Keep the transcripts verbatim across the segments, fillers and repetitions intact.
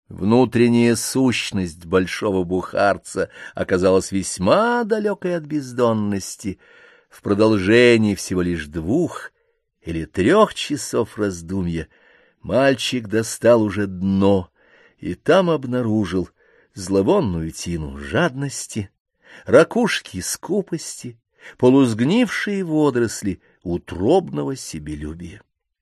Внутренняя сущность большого бухарца оказалась весьма далекой от бездонности. В продолжении всего лишь двух или трех часов раздумья мальчик достал уже дно и там обнаружил зловонную тину жадности, ракушки скупости, полусгнившие водоросли утробного себелюбия.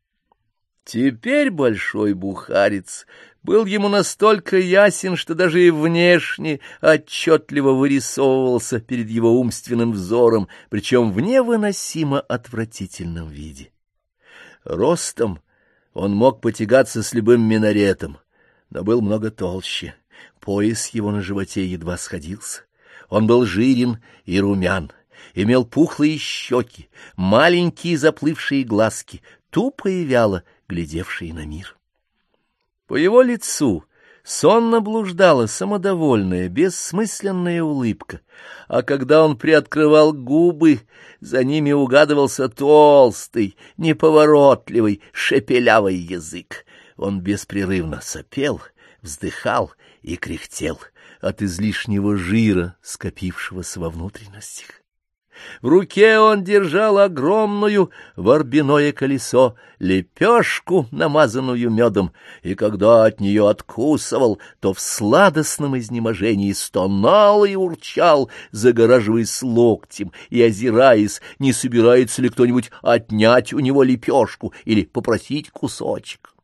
Теперь большой бухарец был ему настолько ясен, что даже и внешне отчетливо вырисовывался перед его умственным взором, причем в невыносимо отвратительном виде. Ростом он мог потягаться с любым минаретом, но был много толще, пояс его на животе едва сходился. Он был жирен и румян, имел пухлые щеки, маленькие заплывшие глазки, тупо и вяло глядевшие на мир. По его лицу сонно блуждала самодовольная, бессмысленная улыбка, а когда он приоткрывал губы, за ними угадывался толстый, неповоротливый, шепелявый язык. Он беспрерывно сопел, вздыхал и кряхтел от излишнего жира, скопившегося во внутренностях. В руке он держал огромную ворбяное колесо, лепешку, намазанную медом, и когда от нее откусывал, то в сладостном изнеможении стонал и урчал, загораживаясь локтем и озираясь, не собирается ли кто-нибудь отнять у него лепешку или попросить кусочек.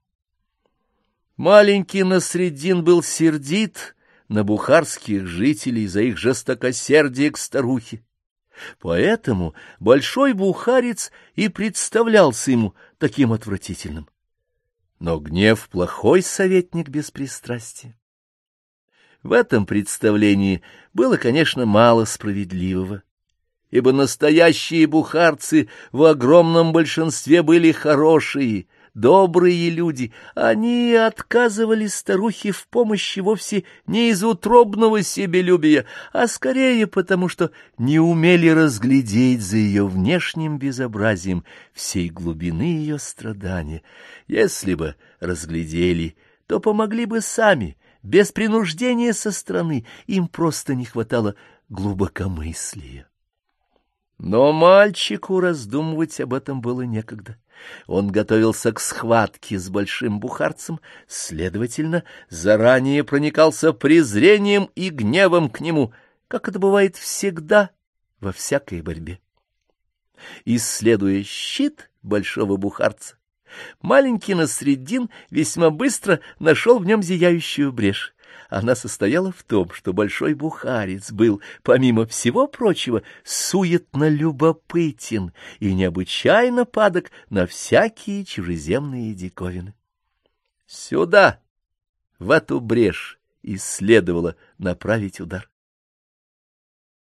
Маленький Насреддин был сердит на бухарских жителей за их жестокосердие к старухе. Поэтому большой бухарец и представлялся ему таким отвратительным. Но гнев — плохой советник беспристрастия. В этом представлении было, конечно, мало справедливого, ибо настоящие бухарцы в огромном большинстве были хорошие, добрые люди. Они отказывали старухе в помощи вовсе не из утробного себелюбия, а скорее потому, что не умели разглядеть за ее внешним безобразием всей глубины ее страдания. Если бы разглядели, то помогли бы сами, без принуждения со стороны, им просто не хватало глубокомыслия. Но мальчику раздумывать об этом было некогда. Он готовился к схватке с большим бухарцем, следовательно, заранее проникался презрением и гневом к нему, как это бывает всегда во всякой борьбе. Исследуя щит большого бухарца, маленький Насреддин весьма быстро нашел в нем зияющую брешь. Она состояла в том, что большой бухарец был, помимо всего прочего, суетно любопытен и необычайно падок на всякие чужеземные диковины. Сюда, в эту брешь, и следовало направить удар.